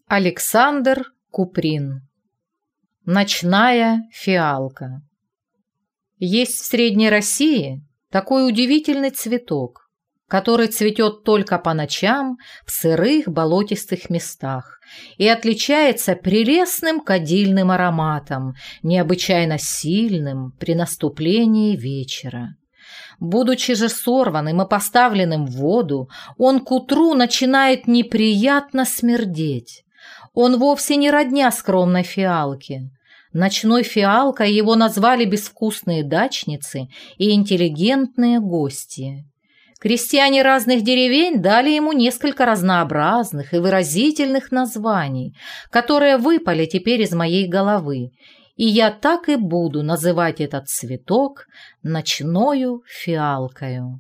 Александр Куприн. Ночная фиалка. Есть в Средней России такой удивительный цветок, который цветет только по ночам в сырых болотистых местах и отличается прелестным кадильным ароматом, необычайно сильным при наступлении вечера. Будучи же сорванным и поставленным в воду, он к утру начинает неприятно смердеть. Он вовсе не родня скромной фиалки. Ночной фиалкой его назвали безвкусные дачницы и интеллигентные гости. Крестьяне разных деревень дали ему несколько разнообразных и выразительных названий, которые выпали теперь из моей головы, и я так и буду называть этот цветок ночною фиалкою.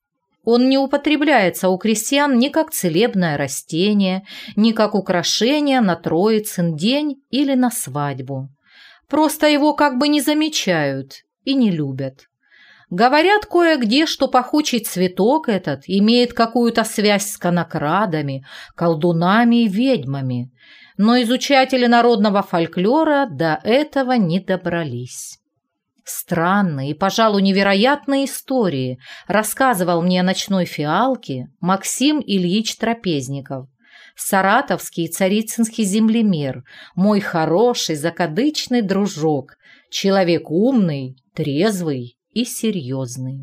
Он не употребляется у крестьян ни как целебное растение, ни как украшение на Троицын день или на свадьбу. Просто его как бы не замечают и не любят. Говорят кое-где, что пахучий цветок этот имеет какую-то связь с конокрадами, колдунами и ведьмами, но изучатели народного фольклора до этого не добрались. Странные и, пожалуй, невероятные истории рассказывал мне о ночной фиалке Максим Ильич Трапезников, саратовский и царицынский землемер, мой хороший закадычный дружок, человек умный, трезвый и серьезный.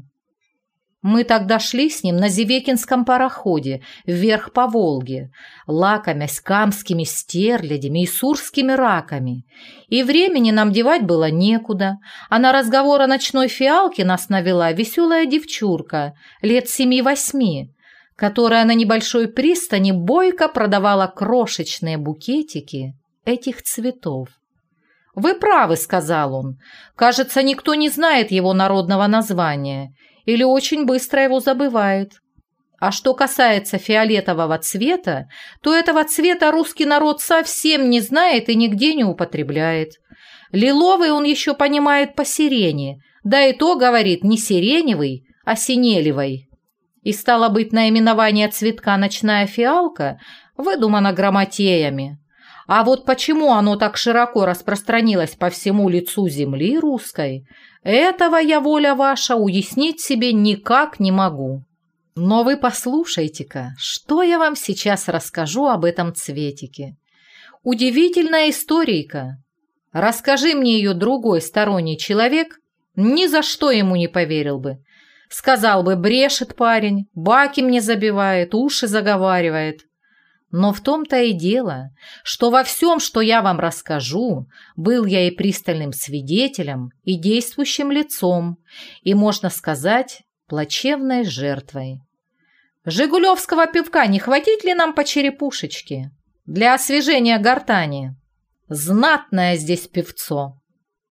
Мы тогда шли с ним на Зевекинском пароходе вверх по Волге, лакомясь камскими стерлядями и сурскими раками. И времени нам девать было некуда, а на разговор о ночной фиалке нас навела веселая девчурка лет 7-8, которая на небольшой пристани бойко продавала крошечные букетики этих цветов. «Вы правы», — сказал он, — «кажется, никто не знает его народного названия или очень быстро его забывает. А что касается фиолетового цвета, то этого цвета русский народ совсем не знает и нигде не употребляет. Лиловый он еще понимает по сирени, да и то, говорит, не сиреневый, а синелевый. И стало быть, наименование цветка «ночная фиалка» выдумано грамотеями. А вот почему оно так широко распространилось по всему лицу земли русской, этого я, воля ваша, уяснить себе никак не могу. Но вы послушайте-ка, что я вам сейчас расскажу об этом цветике. Удивительная историйка. Расскажи мне ее другой сторонний человек, ни за что ему не поверил бы. Сказал бы: брешет парень, баки мне забивает, уши заговаривает. Но в том-то и дело, что во всем, что я вам расскажу, был я и пристальным свидетелем, и действующим лицом, и, можно сказать, плачевной жертвой. Жигулевского пивка не хватить ли нам по черепушечке? Для освежения гортани. Знатное здесь певцо.